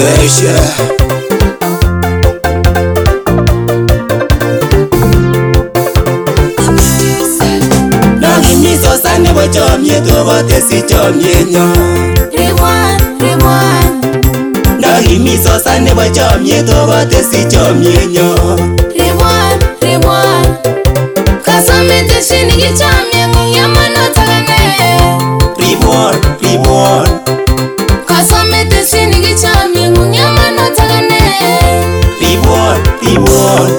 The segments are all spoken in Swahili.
Tesha Nagimiso sane bo chomyet obotesi chomyenyo Nagimiso sane bo chomyet obotesi chomyenyo Kasame teshini gichomye yamano tagane Ribon Kasame teshini gichomye yamano tagane Ribon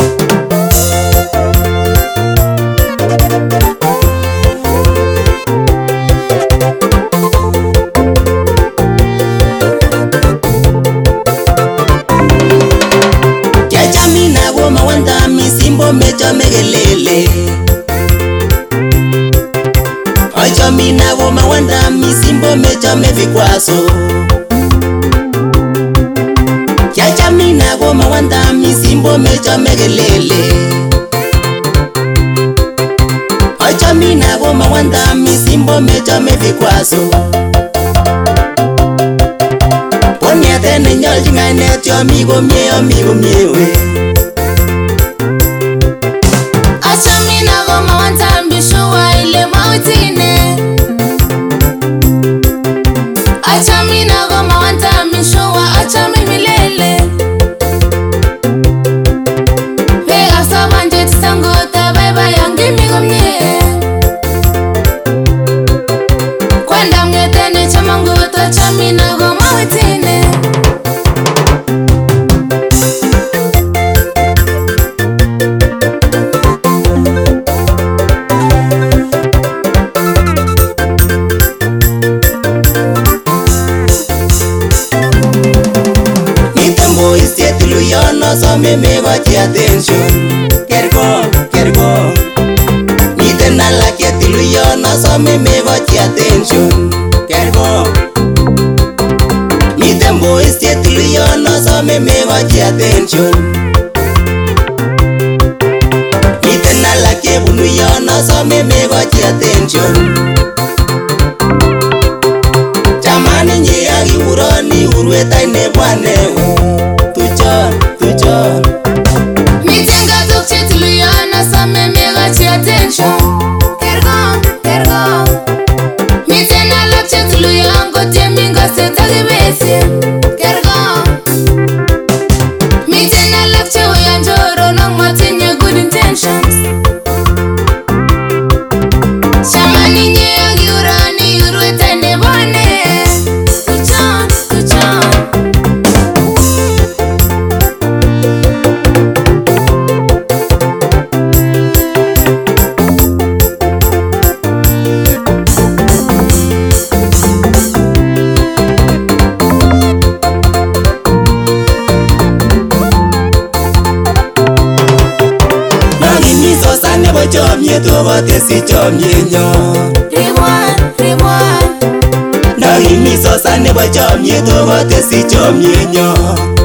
Kiachamina goma wanda misimbo mechome gelele Achamina goma wanda misimbo mechome vikwaso Kiachamina goma wanda misimbo mechome gelele Achamina goma wanda misimbo mechome vikwaso Poniatene nyolchi ngainet yomi komie we Achamina goma wanta mbishuwa ile mautine Achamina goma wanta mbishuwa achami milele Vega sabanje tisangota baiba yangi migomye Kwenda mgetene chamangota chamina goma wetine Some me got your attention. Kergo. Miten alak yetiluyon some me got your attention. Kergo. Miten boys yetiluyon some me got your attention. Miten alak yebunuyon some me got your attention. Chamani nye akiuroni urweta inebwane Tuchon Mitenga tukche tuluyana same mega chi attention Kergo Mitena lakche tuluyan gote minga seta gibesi Kergo Mitena lakche uyanjoro nang matinye good intentions Shamani nye agi urani urweta nebone Tuchon Nebo chomyet obotesi chomyenyo Ribwan Nagimiso sane nebo chomyet obotesi chomyenyo